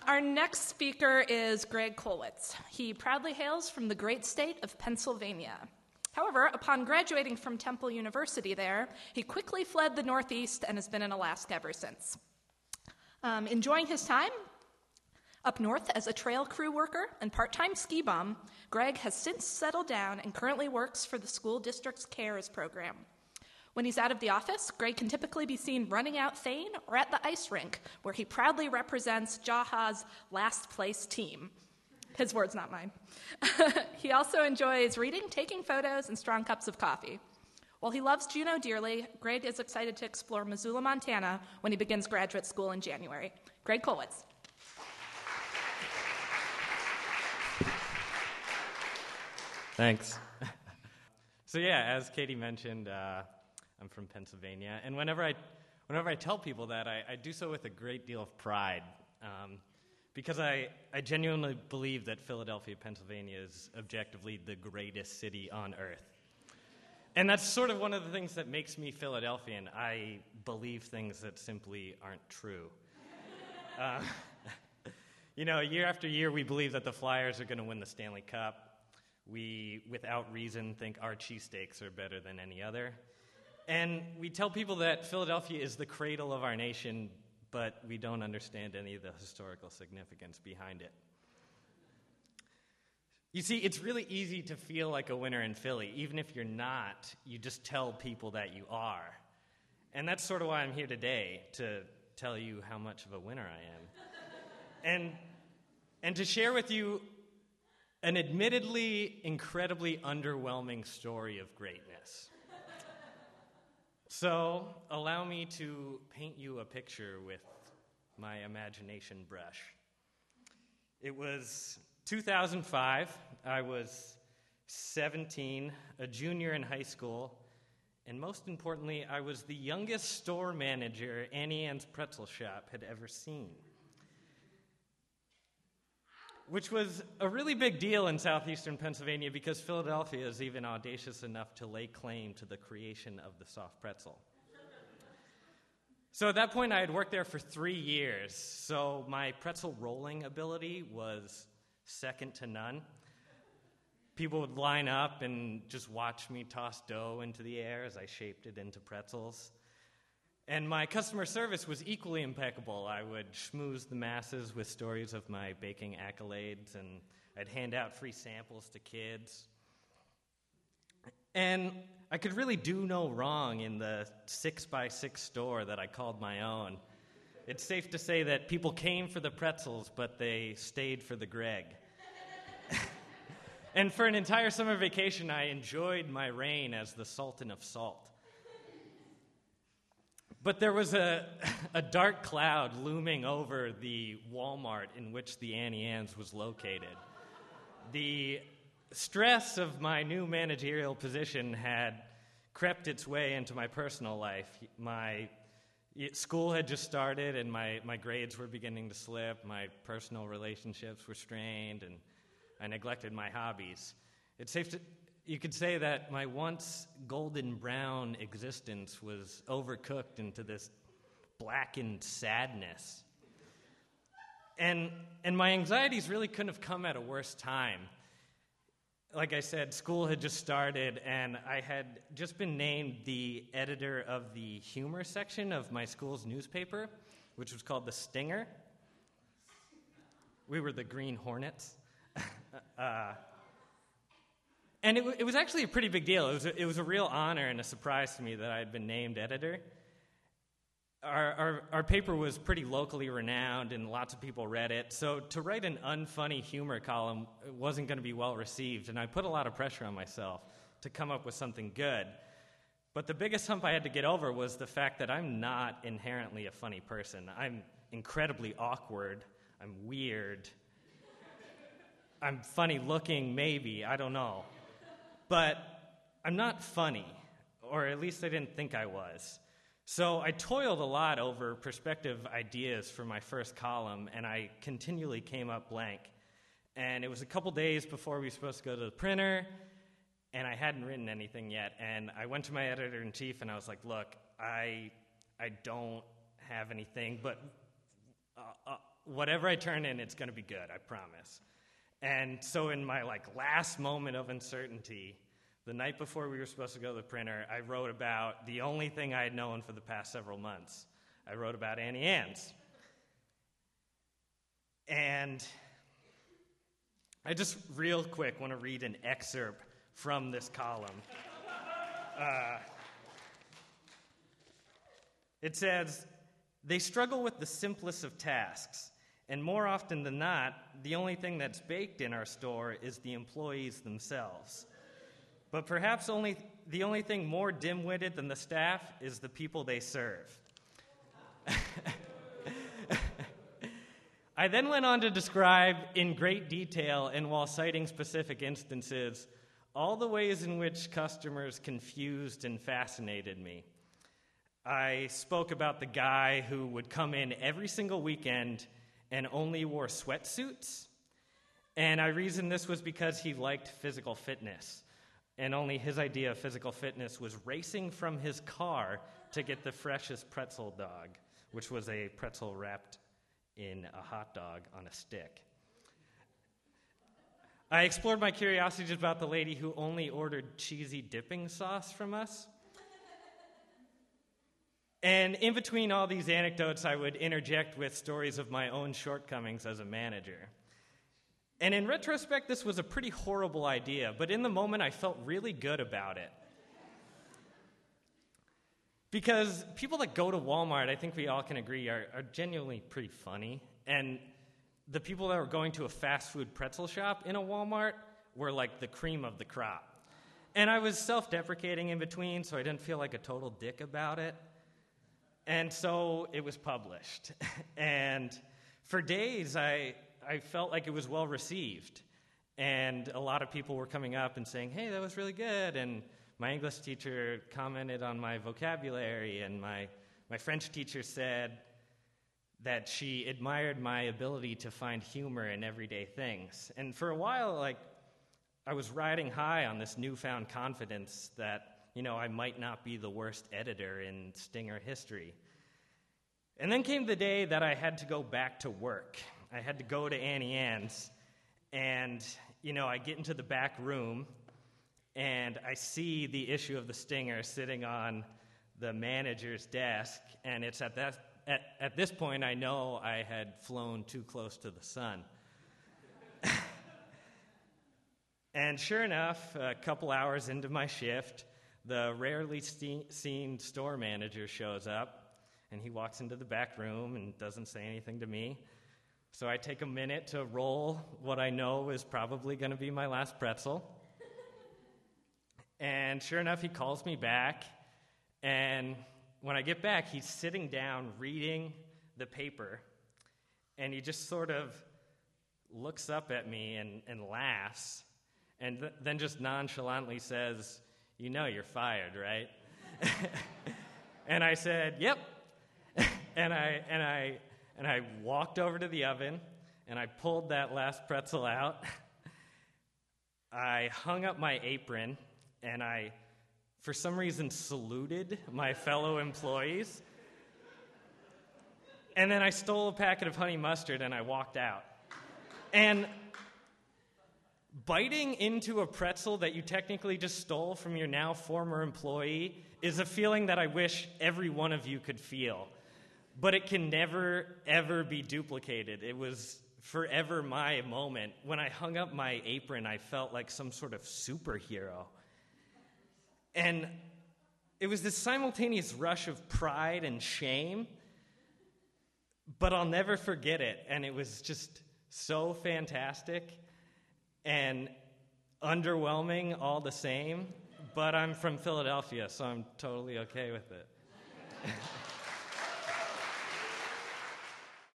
Our next speaker is Greg Kolwitz. He proudly hails from the great state of Pennsylvania. However, upon graduating from Temple University there, he quickly fled the Northeast and has been in Alaska ever since. Enjoying his time up north as a trail crew worker and part-time ski bum, Greg has since settled down and currently works for the school district's CARES program. When he's out of the office, Greg can typically be seen running out Thane or at the ice rink, where he proudly represents Jaha's last place team. His words, not mine. He also enjoys reading, taking photos, and strong cups of coffee. While he loves Juneau dearly, Greg is excited to explore Missoula, Montana when he begins graduate school in January. Greg Kolwitz. Thanks. So yeah, as Katie mentioned, I'm from Pennsylvania, and whenever I tell people that, I do so with a great deal of pride, because I genuinely believe that Philadelphia, Pennsylvania is objectively the greatest city on earth. And that's sort of one of the things that makes me Philadelphian. I believe things that simply aren't true. Year after year, we believe that the Flyers are going to win the Stanley Cup. We, without reason, think our cheesesteaks are better than any other. And we tell people that Philadelphia is the cradle of our nation, but we don't understand any of the historical significance behind it. You see, it's really easy to feel like a winner in Philly. Even if you're not, you just tell people that you are. And that's sort of why I'm here today, to tell you how much of a winner I am. And to share with you an admittedly incredibly underwhelming story of greatness. So, allow me to paint you a picture with my imagination brush. It was 2005. I was 17, a junior in high school, and most importantly, I was the youngest store manager Annie Ann's Pretzel Shop had ever seen, which was a really big deal in southeastern Pennsylvania because Philadelphia is even audacious enough to lay claim to the creation of the soft pretzel. So at that point, I had worked there for 3 years, so my pretzel rolling ability was second to none. People would line up and just watch me toss dough into the air as I shaped it into pretzels. And my customer service was equally impeccable. I would schmooze the masses with stories of my baking accolades, and I'd hand out free samples to kids. And I could really do no wrong in the 6x6 store that I called my own. It's safe to say that people came for the pretzels, but they stayed for the Greg. And for an entire summer vacation, I enjoyed my reign as the Sultan of Salt. But there was a dark cloud looming over the Walmart in which the Annie Ann's was located. The stress of my new managerial position had crept its way into my personal life. My school had just started, and my grades were beginning to slip. My personal relationships were strained, and I neglected my hobbies. You could say that my once golden brown existence was overcooked into this blackened sadness. And my anxieties really couldn't have come at a worse time. Like I said, school had just started, and I had just been named the editor of the humor section of my school's newspaper, which was called The Stinger. We were the Green Hornets. And it was actually a pretty big deal. It was a real honor and a surprise to me that I had been named editor. Our paper was pretty locally renowned, and lots of people read it. So to write an unfunny humor column wasn't going to be well received, and I put a lot of pressure on myself to come up with something good. But the biggest hump I had to get over was the fact that I'm not inherently a funny person. I'm incredibly awkward. I'm weird. I'm funny looking, maybe. I don't know. But I'm not funny, or at least I didn't think I was. So I toiled a lot over perspective ideas for my first column, and I continually came up blank. And it was a couple days before we were supposed to go to the printer, and I hadn't written anything yet. And I went to my editor-in-chief, and I was like, look, I don't have anything, but whatever I turn in, it's going to be good, I promise. And so in my last moment of uncertainty, the night before we were supposed to go to the printer, I wrote about the only thing I had known for the past several months. I wrote about Auntie Anne's. And I just real quick want to read an excerpt from this column. It says, "They struggle with the simplest of tasks, and more often than not, the only thing that's baked in our store is the employees themselves. But perhaps the only thing more dim-witted than the staff is the people they serve." I then went on to describe in great detail, and while citing specific instances, all the ways in which customers confused and fascinated me. I spoke about the guy who would come in every single weekend and only wore sweatsuits, and I reasoned this was because he liked physical fitness, and only his idea of physical fitness was racing from his car to get the freshest pretzel dog, which was a pretzel wrapped in a hot dog on a stick. I explored my curiosities about the lady who only ordered cheesy dipping sauce from us. And in between all these anecdotes, I would interject with stories of my own shortcomings as a manager. And in retrospect, this was a pretty horrible idea, but in the moment, I felt really good about it. Because people that go to Walmart, I think we all can agree, are genuinely pretty funny. And the people that were going to a fast food pretzel shop in a Walmart were like the cream of the crop. And I was self-deprecating in between, so I didn't feel like a total dick about it. And so it was published. And for days, I felt like it was well received. And a lot of people were coming up and saying, "Hey, that was really good." And my English teacher commented on my vocabulary, and my French teacher said that she admired my ability to find humor in everyday things. And for a while, I was riding high on this newfound confidence that, I might not be the worst editor in Stinger history. And then came the day that I had to go back to work. I had to go to Auntie Anne's, and, I get into the back room, and I see the issue of the Stinger sitting on the manager's desk, and it's at this point I know I had flown too close to the sun. And sure enough, a couple hours into my shift, the rarely seen store manager shows up, and he walks into the back room and doesn't say anything to me. So I take a minute to roll what I know is probably going to be my last pretzel. And sure enough, he calls me back, and when I get back, he's sitting down reading the paper, and he just sort of looks up at me and laughs, and then just nonchalantly says, "You're fired, right?" And I said, "Yep." and I walked over to the oven, and I pulled that last pretzel out. I hung up my apron, and I, for some reason, saluted my fellow employees. And then I stole a packet of honey mustard, and I walked out. And biting into a pretzel that you technically just stole from your now former employee is a feeling that I wish every one of you could feel. But it can never, ever be duplicated. It was forever my moment. When I hung up my apron, I felt like some sort of superhero. And it was this simultaneous rush of pride and shame, but I'll never forget it. And it was just so fantastic and underwhelming all the same, but I'm from Philadelphia, so I'm totally okay with it.